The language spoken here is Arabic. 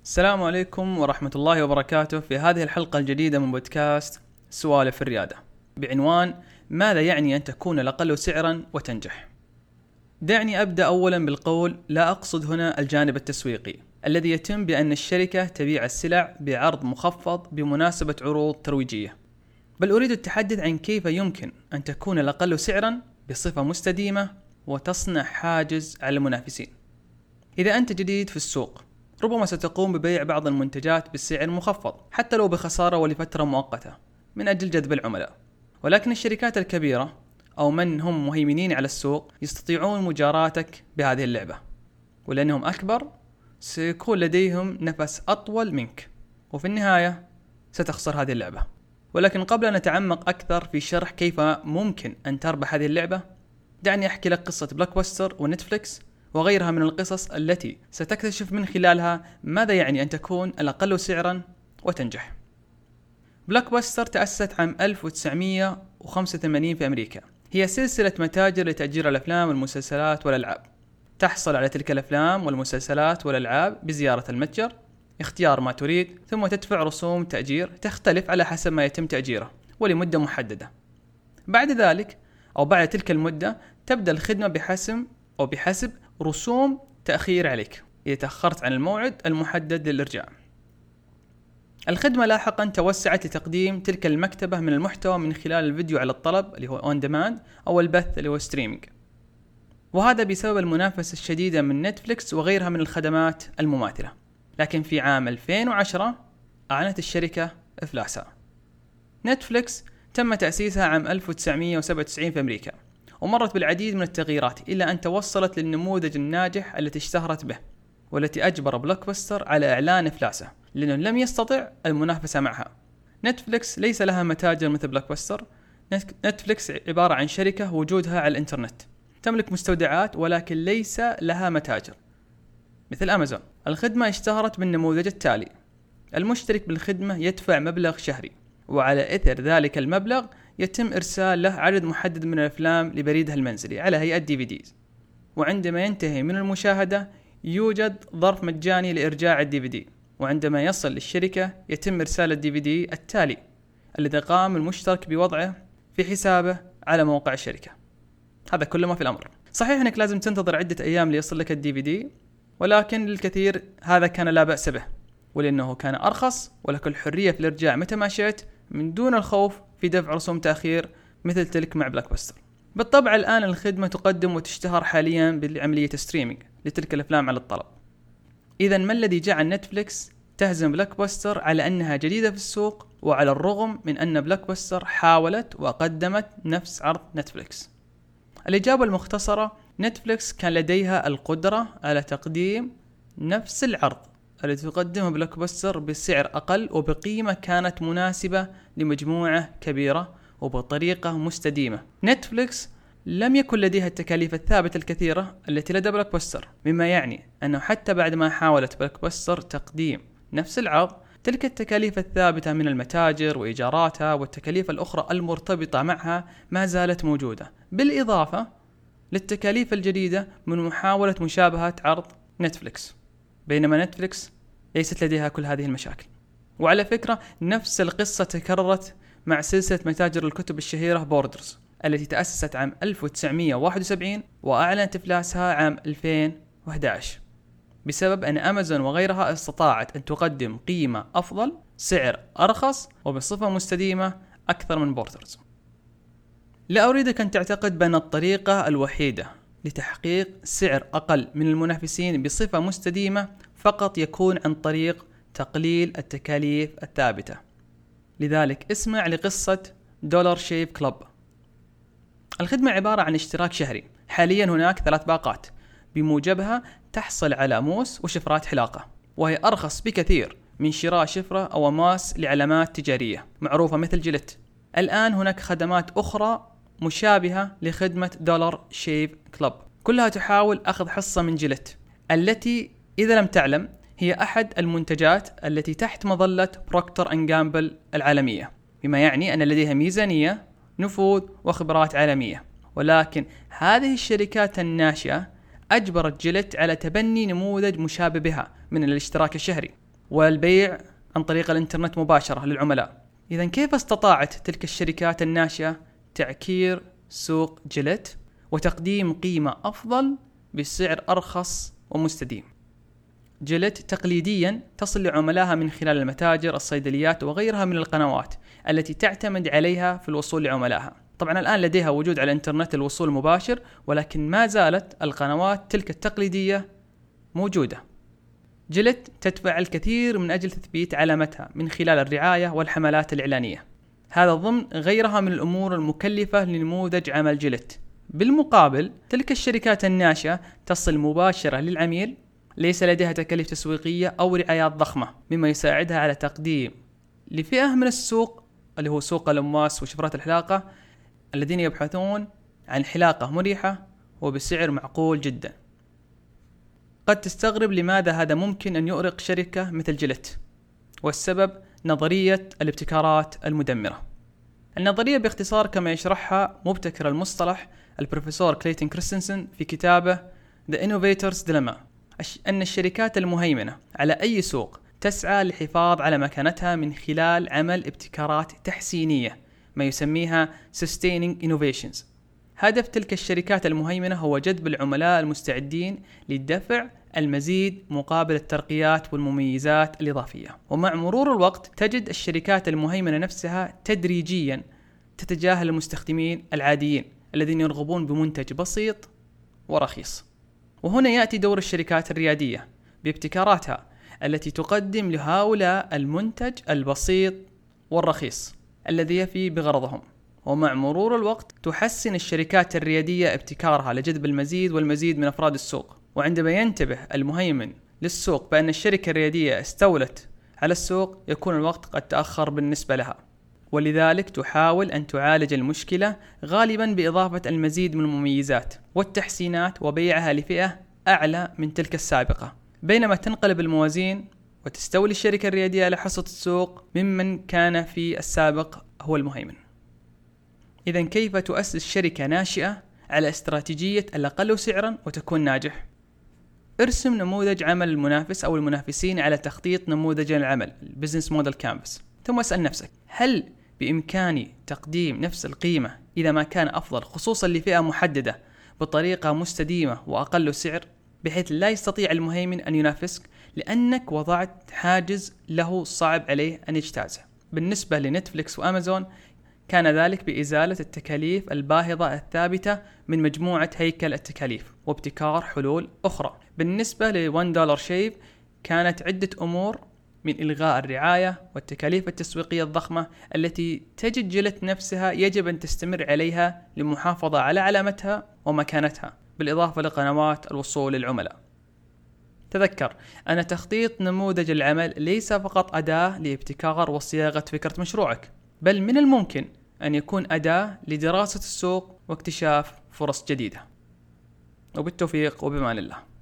السلام عليكم ورحمة الله وبركاته. في هذه الحلقة الجديدة من بودكاست سوالف الريادة بعنوان ماذا يعني أن تكون الأقل سعرا وتنجح؟ دعني أبدأ أولا بالقول لا أقصد هنا الجانب التسويقي الذي يتم بأن الشركة تبيع السلع بعرض مخفض بمناسبة عروض ترويجية، بل أريد التحدث عن كيف يمكن أن تكون الأقل سعرا بصفة مستديمة وتصنع حاجز على المنافسين. إذا أنت جديد في السوق ربما ستقوم ببيع بعض المنتجات بسعر مخفض حتى لو بخسارة ولفترة مؤقتة من أجل جذب العملاء، ولكن الشركات الكبيرة أو من هم مهيمنين على السوق يستطيعون مجاراتك بهذه اللعبة، ولأنهم أكبر سيكون لديهم نفس أطول منك، وفي النهاية ستخسر هذه اللعبة. ولكن قبل أن نتعمق أكثر في شرح كيف ممكن أن تربح هذه اللعبة، دعني أحكي لك قصة بلوكباستر ونتفليكس وغيرها من القصص التي ستكتشف من خلالها ماذا يعني أن تكون الأقل سعرا وتنجح. بلوكباستر تأسست عام 1985 في أمريكا، هي سلسلة متاجر لتأجير الأفلام والمسلسلات والألعاب. تحصل على تلك الأفلام والمسلسلات والألعاب بزيارة المتجر، اختيار ما تريد، ثم تدفع رسوم تأجير تختلف على حسب ما يتم تأجيره ولمدة محددة. بعد ذلك أو بعد تلك المدة تبدأ الخدمة بحسب رسوم تأخير عليك إذا تأخرت عن الموعد المحدد للإرجاع. الخدمة لاحقا توسعت لتقديم تلك المكتبة من المحتوى من خلال الفيديو على الطلب اللي هو on demand أو البث اللي هو ستريمينج، وهذا بسبب المنافسة الشديدة من نتفليكس وغيرها من الخدمات المماثلة. لكن في عام 2010 أعلنت الشركة إفلاسها. نتفليكس تم تأسيسها عام 1997 في أمريكا، ومرت بالعديد من التغييرات إلا أن توصلت للنموذج الناجح التي اشتهرت به، والتي أجبر بلوكباستر على إعلان إفلاسه لأنه لم يستطع المنافسة معها. نتفليكس ليس لها متاجر مثل بلوكباستر. نتفليكس عبارة عن شركة وجودها على الإنترنت، تملك مستودعات ولكن ليس لها متاجر مثل أمازون. الخدمة اشتهرت بالنموذج التالي: المشترك بالخدمة يدفع مبلغ شهري، وعلى إثر ذلك المبلغ يتم إرسال له عدد محدد من الأفلام لبريده المنزلي على هيئة DVD، وعندما ينتهي من المشاهدة يوجد ظرف مجاني لإرجاع DVD، وعندما يصل للشركة يتم إرسال DVD التالي الذي قام المشترك بوضعه في حسابه على موقع الشركة. هذا كل ما في الأمر. صحيح أنك لازم تنتظر عدة أيام ليصل لك DVD، ولكن للكثير هذا كان لا بأس به، ولأنه كان أرخص ولك الحرية في الإرجاع متى ما شئت من دون الخوف في دفع رسوم تأخير مثل تلك مع بلوكباستر. بالطبع الآن الخدمة تقدم وتشتهر حاليا بعملية ستريمينج لتلك الأفلام على الطلب. إذن ما الذي جعل نتفليكس تهزم بلوكباستر على أنها جديدة في السوق، وعلى الرغم من أن بلوكباستر حاولت وقدمت نفس عرض نتفليكس؟ الإجابة المختصرة: نتفليكس كان لديها القدرة على تقديم نفس العرض التي تقدمه بلوكباستر بسعر أقل وبقيمة كانت مناسبة لمجموعة كبيرة وبطريقة مستديمة. نتفليكس لم يكن لديها التكاليف الثابتة الكثيرة التي لدى بلوكباستر، مما يعني أنه حتى بعد ما حاولت بلوكباستر تقديم نفس العرض، تلك التكاليف الثابتة من المتاجر وإيجاراتها والتكاليف الأخرى المرتبطة معها ما زالت موجودة، بالإضافة للتكاليف الجديدة من محاولة مشابهة عرض نتفليكس، بينما نتفليكس ليست لديها كل هذه المشاكل. وعلى فكرة نفس القصة تكررت مع سلسلة متاجر الكتب الشهيرة بوردرز التي تأسست عام 1971 وأعلنت إفلاسها عام 2011 بسبب أن أمازون وغيرها استطاعت أن تقدم قيمة أفضل، سعر أرخص، وبصفة مستديمة أكثر من بوردرز. لا أريدك أن تعتقد بأن الطريقة الوحيدة لتحقيق سعر أقل من المنافسين بصفة مستديمة فقط يكون عن طريق تقليل التكاليف الثابتة. لذلك اسمع لقصة دولار شيف كلوب. الخدمة عبارة عن اشتراك شهري. حاليا هناك 3 باقات بموجبها تحصل على موس وشفرات حلاقة، وهي أرخص بكثير من شراء شفرة أو ماس لعلامات تجارية معروفة مثل جلت. الآن هناك خدمات أخرى مشابهة لخدمة دولار شيف كلوب، كلها تحاول أخذ حصة من جلت، التي إذا لم تعلم هي أحد المنتجات التي تحت مظلة بروكتر أند جامبل العالمية، بما يعني أن لديها ميزانية، نفوذ وخبرات عالمية. ولكن هذه الشركات الناشئة أجبرت جلت على تبني نموذج مشابه بها من الاشتراك الشهري، والبيع عن طريق الإنترنت مباشرة للعملاء. إذا كيف استطاعت تلك الشركات الناشئة تعكير سوق جيليت وتقديم قيمة أفضل بسعر أرخص ومستديم؟ جيليت تقليديا تصل لعملائها من خلال المتاجر، الصيدليات وغيرها من القنوات التي تعتمد عليها في الوصول لعملائها. طبعا الآن لديها وجود على الإنترنت الوصول مباشر، ولكن ما زالت القنوات تلك التقليدية موجودة. جيليت تدفع الكثير من أجل تثبيت علامتها من خلال الرعاية والحملات الإعلانية، هذا ضمن غيرها من الأمور المكلفة لنموذج عمل جيليت. بالمقابل تلك الشركات الناشئة تصل مباشرة للعميل، ليس لديها تكاليف تسويقية أو رعايات ضخمة، مما يساعدها على تقديم لفئة من السوق اللي هو سوق الأمواس وشفرات الحلاقة الذين يبحثون عن حلاقة مريحة وبسعر معقول جدا. قد تستغرب لماذا هذا ممكن أن يؤرق شركة مثل جيليت، والسبب نظرية الابتكارات المدمرة. النظرية باختصار كما يشرحها مبتكر المصطلح البروفيسور كليتون كريستنسن في كتابه The Innovator's Dilemma، أن الشركات المهيمنة على أي سوق تسعى للحفاظ على مكانتها من خلال عمل ابتكارات تحسينية، ما يسميها Sustaining Innovations. هدف تلك الشركات المهيمنة هو جذب العملاء المستعدين للدفع المزيد مقابل الترقيات والمميزات الإضافية. ومع مرور الوقت تجد الشركات المهيمنة نفسها تدريجيا تتجاهل المستخدمين العاديين الذين يرغبون بمنتج بسيط ورخيص. وهنا يأتي دور الشركات الريادية بابتكاراتها التي تقدم لهؤلاء المنتج البسيط والرخيص الذي يفي بغرضهم. ومع مرور الوقت تحسن الشركات الريادية ابتكارها لجذب المزيد والمزيد من أفراد السوق. وعندما ينتبه المهيمن للسوق بأن الشركة الريادية استولت على السوق، يكون الوقت قد تأخر بالنسبة لها، ولذلك تحاول أن تعالج المشكلة غالبا بإضافة المزيد من المميزات والتحسينات وبيعها لفئة أعلى من تلك السابقة، بينما تنقلب الموازين وتستولي الشركة الريادية على حصة السوق ممن كان في السابق هو المهيمن. إذا كيف تؤسس شركة ناشئة على استراتيجية الأقل سعرا وتكون ناجح؟ ارسم نموذج عمل المنافس أو المنافسين على تخطيط نموذج العمل Business Model Canvas، ثم اسأل نفسك: هل بإمكاني تقديم نفس القيمة إذا ما كان أفضل، خصوصا لفئة محددة، بطريقة مستديمة وأقل سعر، بحيث لا يستطيع المهيمن أن ينافسك لأنك وضعت حاجز له صعب عليه أن يجتازه؟ بالنسبة لنتفليكس وأمازون كان ذلك بإزالة التكاليف الباهظة الثابتة من مجموعة هيكل التكاليف وابتكار حلول أخرى. بالنسبة ل$1 شيف كانت عدة أمور، من إلغاء الرعاية والتكاليف التسويقية الضخمة التي تجد جيليت نفسها يجب أن تستمر عليها للمحافظة على علامتها ومكانتها، بالإضافة لقنوات الوصول للعملاء. تذكر أن تخطيط نموذج العمل ليس فقط أداة لابتكار وصياغة فكرة مشروعك، بل من الممكن أن يكون أداة لدراسة السوق واكتشاف فرص جديدة. وبالتوفيق وبمان الله.